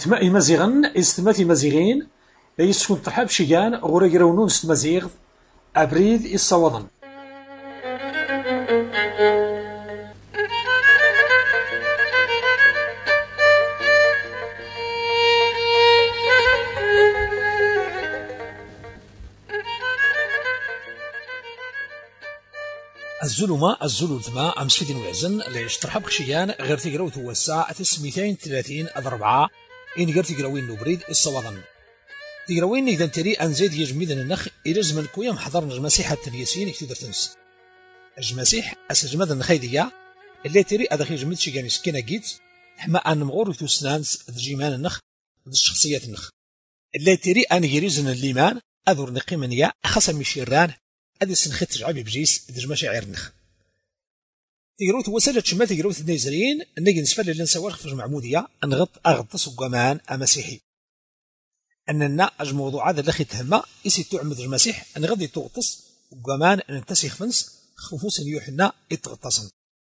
إثماء مزيغن استمات مزيغين لا يسكن ترحاب شيغان غورا يراونون استمازيغ أبريد الصوضن. الزلمة الزلوثما أمس فيدين وعزن اللي يشترحب خشيان غير تقراو توسع 230 أضربعة إن غير تقراوين نبريد الصوضن تقراوين إذا تري أنزيد يجميدن النخ إلى زمن كويا محضر المسيح التنيسين يكتدر تنس المسيح أسجمد النخيدية اللي تري أدخي جميد شيغان سكينة جيت حما أن مغور وتوسنانس دجيمان النخ الشخصيات النخ اللي تري أن يريزن الليمان أذر نقيمنيا خاصة مشيران هذه السنخيت تجعبي بجيس دج مشاعر النخ تقراو توسلت شما تقراو النيزريين نجي نسفل اللي نسوار خفج معمودية نغط أغطس وقمان أمسيحي أننا أج موضوع هذا اللي تهمه إسي تعمد المسيح أن غادي تغطس وقمان ننتسخ فنس خفوس يوحنا يتغطسن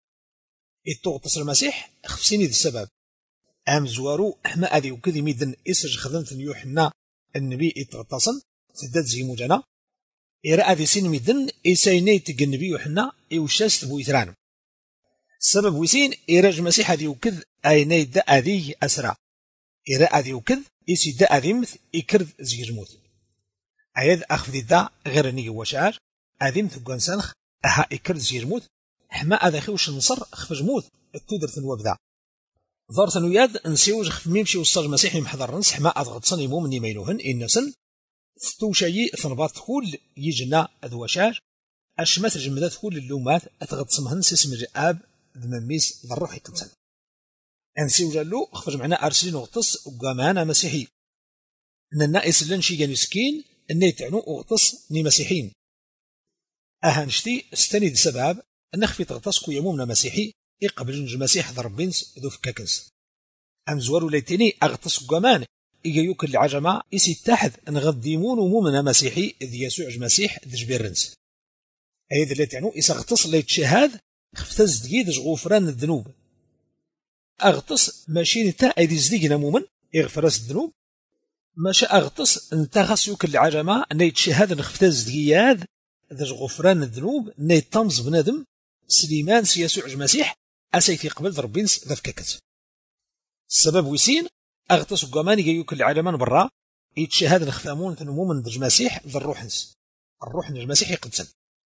يتغطس المسيح خفسيني ذي السبب أم زوارو أحما أذي وكذي ميدن إسج خذنت يوحنا النبي يتغطسن سداد زي موجنا إيرا أذي سين ميدن إسايني تجنبي يوحنا إوشاست بويتران السبب ويسين إيرا المسيح أذي وكذ أيني دا أذي أسرع إيرا أذي وكذ إسي دا أذيمث إكرد زي جموت أيد أخذ دا غير نيجي وشعر أذيمث وقنسانخ أها إكرد زي جموت حما أذا خيوش النصر خف جموت التودر ثنوب ذا ضارت نوياد نسيوج خف ميمشي وصار مسيحي محضر نس حما أضغط صني مؤمني مينوهن إنسن ثتو شيء ثنبات كل يجنا أذوشار أشمات جمدات كل اللومات أتغط صمهن سيسم الرئاب ذمميس ذروحي كنسن أنسيو جالو خفج معنا أرسلين وغطس وقامانا مسيحي أن النائس لنشي جانسكين أن يتعنو وغطس ني مسيحين أهانشتي استند سبب أن خفي تغطس كو يمومنا مسيحي يقبل نج مسيح ضربينس ذو فكاكنس أم زوارو ليتني أغطس وقامان إيجا يوكل العجمة إسي تحت أن غديمون ومومنا مسيحي إذ يسوع المسيح ذجبيرنس أيضا اللي تعنو إسا غطس ليتشهاد خفتز دقيد غفران الذنوب أغطس ماشي نتا أيدي زديقنا مومن يغفرس الذنوب ماشي أغطس نتا غاس يوكل العجمة أن يتشهاد نخفتز دقياد ذج غفران الذنوب أن يتمز بنادم سليمان سيسوع المسيح أسيتي قبل ضربينس ذا فكاكت السبب ويسين أغطس وقامان يوكل العجمان برا يتشهاد نخفامون ثنمومن ذج مسيح ذا الروحنس الروح المسيح يقدسن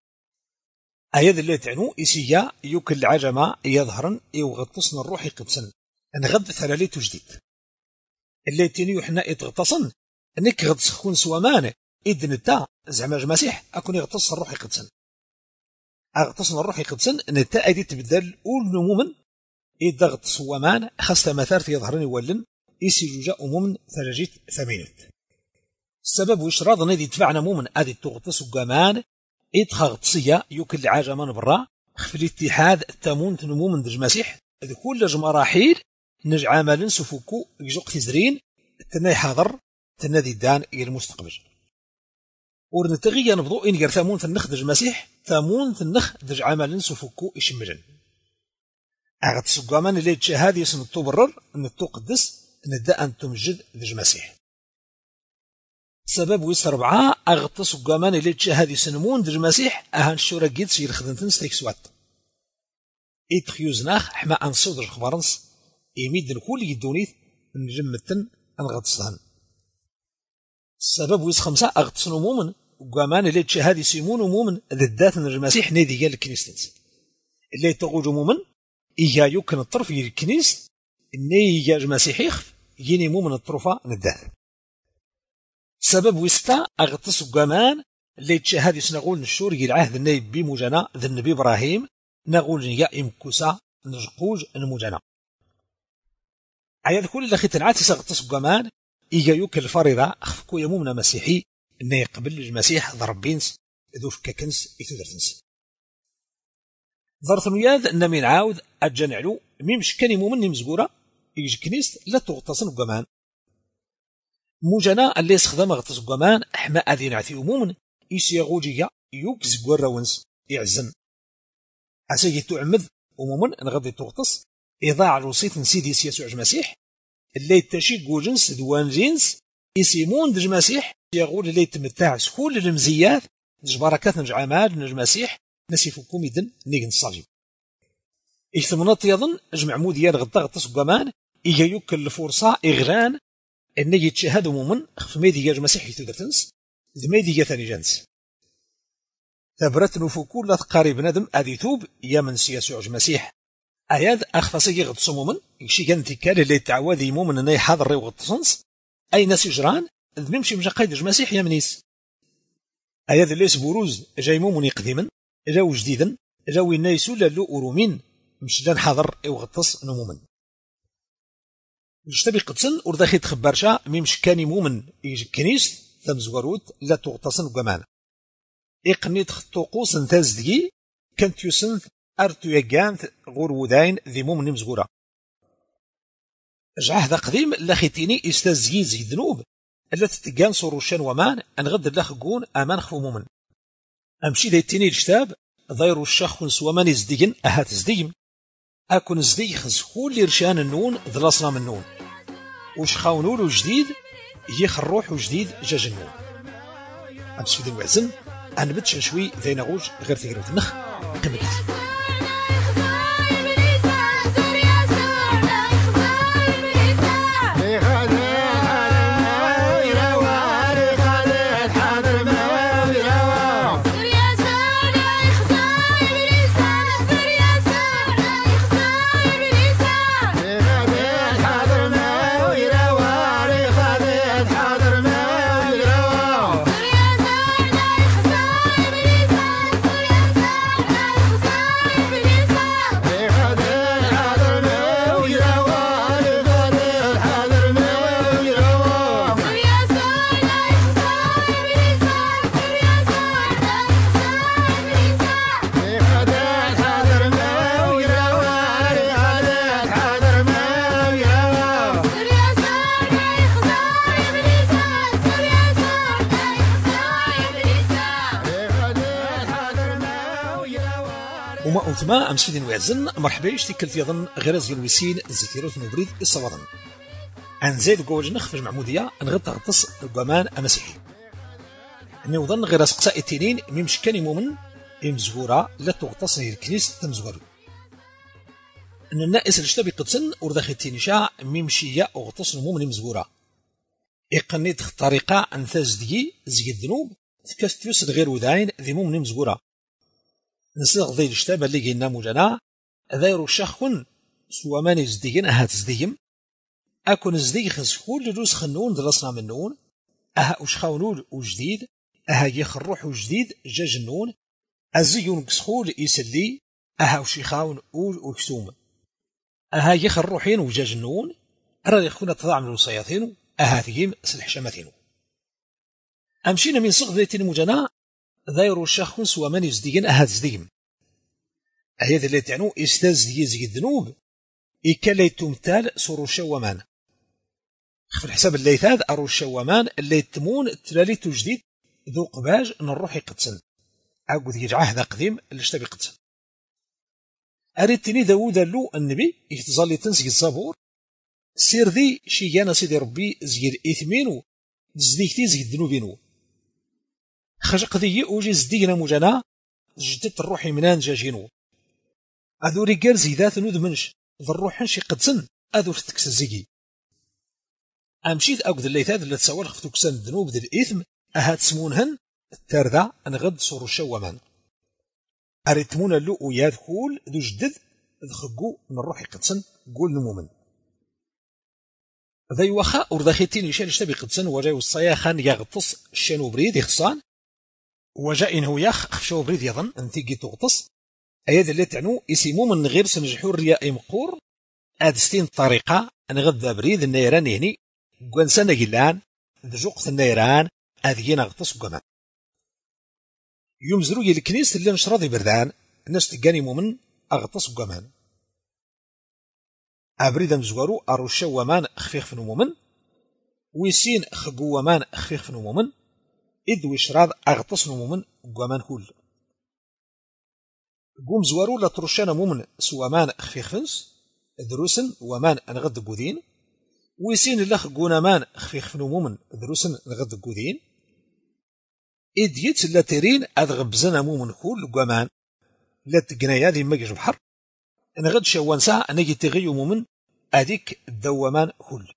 أيضا اللي تعنو إسيا يوكل العجمة يظهرن يوغطسن الروح يقدسن أن غد ثلالي تجديد اللي تنيو حنا يتغطسن أنك غد سخون سوامان إذن التا زعما المسيح أكون يغطس الروح يقدسن أغطسن الروح يقدسن أن التا أيدي تبدل أول نمومن إذا غطس وامان خاصة مثارت يظهرن يولن إسي جوجا أمومن ثلاجيت ثمينت السبب وشراض نادي دفعنا مومن أدي تغطس وقامان إدخاغطسية يوكل العجمان برا خف الاتحاد التامون تنمو من دج المسيح ذي كل مراحيل نج عمل سفوكو يجوق تزرين تناي حاضر تنادي دان إلى المستقبل ورنتغي نبضو إن غير ثامون تنخ دج المسيح ثامون تنخ دج عمل سفوكو يشمجن أغطس وقامان اللي تشهاد يسن التبرر أن التقدس أن دا أن تمجد دج المسيح سبب ويس 4 أغطس وقامان اللي تشاهد يسنمون در المسيح أهان الشورى جيد سير خدنتن ستيكسوات إتخيوزناخ حما أنصود الخبارنس إيميد الكل يدونيث نجمتن أنغطسهن السبب ويس 5 أغطس نمومن وقامان اللي تشاهد يسيمون ومومن ذات در المسيح نادي قال الكنيستنس اللي تقول مومن إيجا يمكن الطرف الكنيست إني يجا المسيح يخف يجيني مومن الطرفة نداث سبب وستا أغطس وقامان اللي تشاهد يسنغول نشور العهد النبي بمجانا ذا النبي إبراهيم نقول يا إمكوسا نجقوج المجانا عياد كل اللي ختنعات يسغطس وقامان إيجا يوكل الفريضة أخفكو يمومنا مسيحي إنه يقبل المسيح ضربينس ذو فكاكنس يتدرتنس ضرث نياذ أن من عاود أجنعلو ميمش كان يمومني مزقورة يجي كنيست لا تغطسن وقامان موجنا اللي يسخدم غطس وقامان أحما أذين عثي أمومن يسيغوجيا يوكز قراونس يعزن أسيجي تعمد أمومن نغضي تغطس إضاع الوسيط نسيدي يسوع المسيح اللي تشي جوجنس دوان جنس يسيمون دج مسيح يقول اللي تمتاع كل المزيات دج بركات نج عمال نج مسيح نسيفكم يدن نيجن الصاجب اجتمنات يظن اجمع موديال غدا غطس قمان إيجا يوكل الفرصة إغران أن يتشهد مؤمن في ميديا المسيح يتدرتنس ذي ميديا ثاني جنس ثبرت نفوكو لا تقارب ندم أذي توب يا من سياسع المسيح أياد أخفصي غطس مؤمن يشي كان تكال اللي تعوذي مؤمن أنه يحاضر وغطسنس أي ناس يجران ذ ممشي مجا قيد المسيح يا منيس أياد الليس بروز جاي مؤمن يقدما جاو جديدا جاو الناس لالو أرومين مش دان حاضر وغطس نمومن جتبي قدسن ورداخي تخبرشا ميمش كاني مؤمن يجي كنيست ثم زغروت لا تغتصن قمان إقني تخطوقوس انتازدقي كانت يسنث أرتو يقانت غور وداين ذي مؤمن مزغورا جعه ذا قديم لاخيتيني استازجي زي ذنوب الا تتقان صروشان ومان انغد الله قون امان خفو مؤمن امشي ذا التيني الكتاب ضيرو الشخ سوامان يزدقن اهات زديم اكون زدي خزخول لرشان النون ذلاصنا من النون وش خاونولو جديد يخ الروح جديد جاج النون امس في ذي الوعزن انا بدش شوي ذي نغوج غير تقريب النخ قبلتي وما أنتما أمسفيدين ويعزن مرحبا يشتكلت يظن غرز يلويسين الزيتيروت نبريد الصوادن أن زيد قوج نخفج معمودية نغطى غطس القمان أمسيحي نوظن غرز قساء التنين ميمش كان مؤمن مزغورة لا تغطس الكنيس تمزغور أن النائس الاشتبي قدسن ورداخل التنشاء ميمشية أغطس المؤمن مزغورة إقنيت طريقة أن تزدي زي الذنوب تكستيوس غير وداين ذي مؤمن مزغورة نصيغ ذي الاشتاب اللي قلنا موجنا ذايرو شخون سوا ماني زديين أهات زديهم أكون زدي خزخول لدوس خنون درسنا من نون أها أشخاونول وجديد أها يخ الروح وجديد جاج النون أزيون كسخول يسلي أها وشيخاون وكسوم أها يخ الروحين وجاج النون أرى يخون تضاع من الوصياثين أها ثيهم سلح شماثين أمشينا من صغ ذيتين موجنا ذايرو الشخون سوا ماني زديين أهات زديهم أهيذ اللي تعنو إستاز ديزي الذنوب إكالي تمثال صورو الشوامان في الحساب اللي ثاد أرو الشوامان اللي تمون تلالي تجديد ذو قباج نروح قدسن أقود يجعه ذا قديم اللي اشتبي قدسن أريدتني داود اللو النبي يتظل تنسي الزبور سير ذي شيانا سيدي ربي زي الإثمينو زديكتي زي الذنوبينو خجق ذي أوجي زدينا مجانا جدت الروح منان جاجينو أذو رجال زيدات نود منش ذا الروح نشي قدسن أذو فتكس الزيجي أمشيت أقد اللي ثاد اللي تسوال خفتكسن الذنوب ذي الإثم أهات سمونهن التارذا أنغد صور الشوامان أريتمون اللو وياد كول ذو جدد ذخقو من الروح قدسن قول نمومن ذي وخا أرداخيتين يشال اشتبي قدسن وجاي والصياخان يغطس الشانو بريد يخصان وجاء إنه يخ خفشو بريد يظن أنتيجي تغطس أياد اللي تعنو يسيمو من غير سنجحو الرياء مقور أدستين طريقة أنغد بريد النيران هني قوانسان جلان ذجوقت النيران أذيين أغطس قمان يمزرو الكنيس اللي نشراضي بردان الناس تقاني مؤمن أغطس قمان أبريد مزوارو أروشا ومان خفيخ فنو مؤمن ويسين خقو ومان خفيخ فنو مؤمن إذ ويشراض أغطس مؤمن قمان كل قوم زوارو لترشان مؤمن سوامان خفيخ فنس دروسن ومان أنغد بوذين ويسين الله قونامان خفي خفنو مومن دروسن نغد قودين إديت لا تيرين أدغبزنا مومن كل قوامان لا تقنايا ذي مجج بحر نغد شوان ساعة نجي تغيو مومن أديك الدوامان كل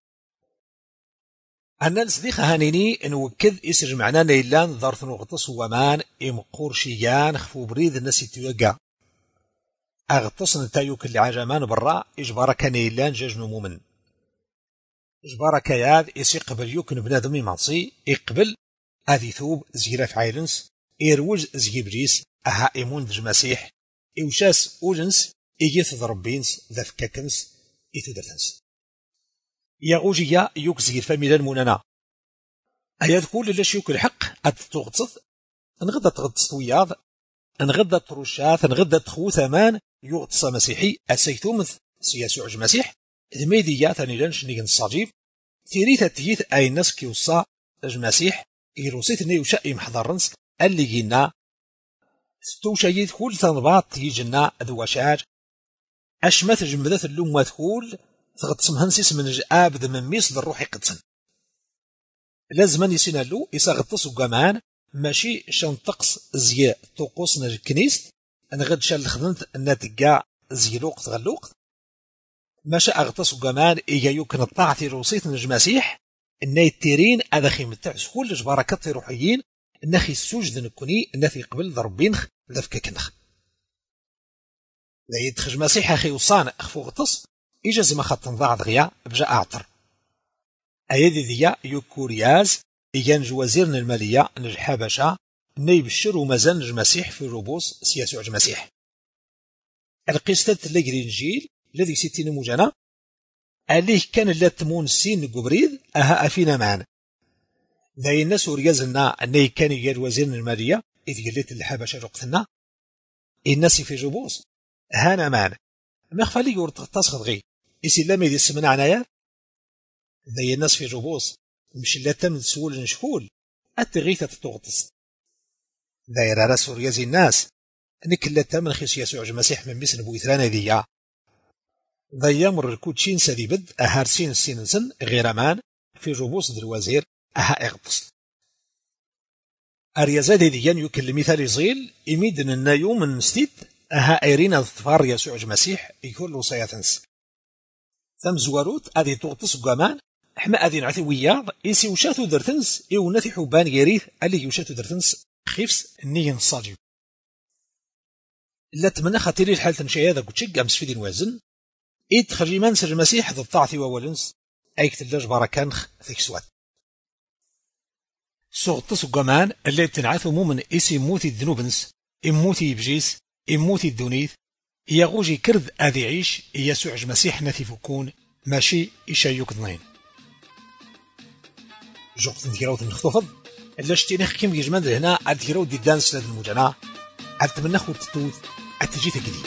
أنا نصديق هانيني نوكد إسر معنا نيلان ظرف نغطس ومان إمقور شيان خفو بريد الناس يتوقع أغطس نتايوك اللي عجمان برا إجبارك نيلان جاجنو مومن إجبارك ياد إسي قبل يوكن بنادمي معصي إقبل هذه ثوب زيرا في عيلنس إيروج زيبريس أها إيمون دج مسيح إوشاس أولنس إيجيث ضربينس ذا فكاكنس إيثو درتنس يغوجيا يوك زير فاميلان مونانا أياد كل لاش يوك الحق أتتغطث نغدا تغطس وياض نغدا تروشات نغدا تخو ثمان يغطس مسيحي أسيثومث سياسو عج مسيح ذميديا ثاني لانش نيجن الصجيب تيريثا تيث أي ناس كيوصا عج مسيح إيروسيت نيو شأي محضرنس اللي جينا ستوشايد كل تنباط يجنا ذواشاج أشمث جمدات اللوم مدخول تغطس مهنسيس من جآب من ميس الروح قدسن لازم يسينا له يسغطس وقامان ماشي شان طقس زي طقوسنا الكنيست انا غد شال خدمت الناتقا زي لوقت غلوقت ماشي اغطس وقامان ايا يمكن الطاعتي روسيت نجماسيح الناي التيرين ادخي متعس كل جباركات روحيين النخي السوجد نكوني الناثي قبل ضربينخ ذفك كنخ لا يدخج مسيح اخي وصان اخفو غطس إجاز ما خط نضاع دغيا بجا أعطر أيدي ذيا يوكورياز إيجان وزيرنا المالية نجحابشا نيب الشر ومازال نج مسيح في روبوس سياسو عج مسيح القسطة اللي الإنجيل الذي ستين موجانا عليه كان لا تمون السين قبريد أها أفينا معنا ذاي الناس وريازلنا أنه كان يجال وزيرنا المالية إذ قلت الحبشة رقثنا الناس في روبوس هانا معنا ما خفالي يورد تسخط غي إسي لما يدي السمنة عنايا ذي الناس في جبوس مش لا تمد سول نشكول التغيثة تتغطس ذي رارا سوريازي الناس انك لا تمن خيس يسوع المسيح من مثل بويثرانا ذيا ذي يمر الكوتشين سدي بد أهارسين السينسن غير مان في جبوس ذي الوزير أها اغطس أريازادي ذيان يكل مثال يزيل إميدن النايو من ستيد أها أيرين الظفار يسوع المسيح يكون له سياتنس ثم زواروت أذي تغطس قامان حما أذي نعثي وياض إيسي وشاتو درتنس إيو نثي حبان يريث اللي يوشاتو درتنس خيفس نيين الصاجب لا تمنى خطيري الحال تنشي هذا كتشق أمس في دين وازن إيد خرجيمان سر المسيح ذو الطاعتي وولنس أيكت اللاج باركانخ ثيك سوات سغطس قامان اللي تنعثو مومن إيسي موتي الذنوبنس إموتي بجيس إموتي الدونيث يغوجي كرد أذي عيش يسوع المسيح نثي فكون ماشي إشا يكضنين جوقت نتكراوت نخطفض اللي تينيخ كيم يجمد هنا عاد تكراوت دي دانس لاد المجانا عاد تمنخو تتوث عاد تجي تكدي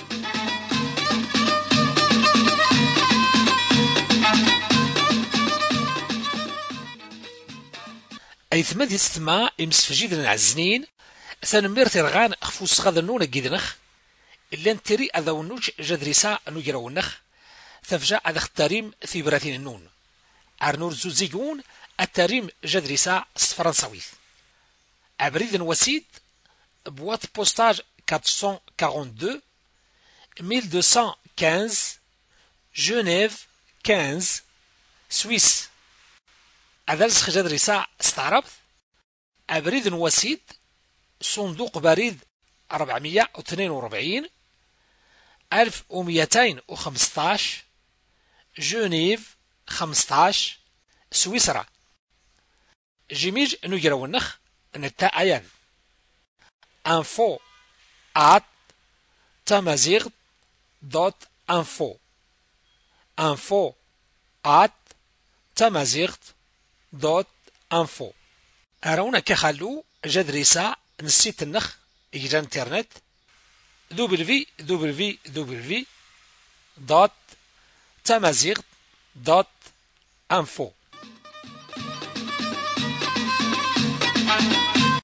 أي ثمد يستمع إمس فجيد العزنين ثانمير ترغان أخفوس غاذنون جيدنخ إلا نتري أذونوش جدريسا نجرونخ ثفجأ أذا اختاريم في براثين النون أرنور زوزيجون التاريم جدريسا فرنساويث أبريد وسيد بوات بوستاج 442 1215 جنيف 15 سويس أذلسخ جدريسا استعربت أبريد وسيد صندوق بريد 442 1215 جنيف 15 سويسرا جيميج نجرو النخ نتا أيان info at tamazigh.info info at tamazigh.info أرونا كخلو جدريسا نسيت النخ إجرى انترنت www.tamazigh.info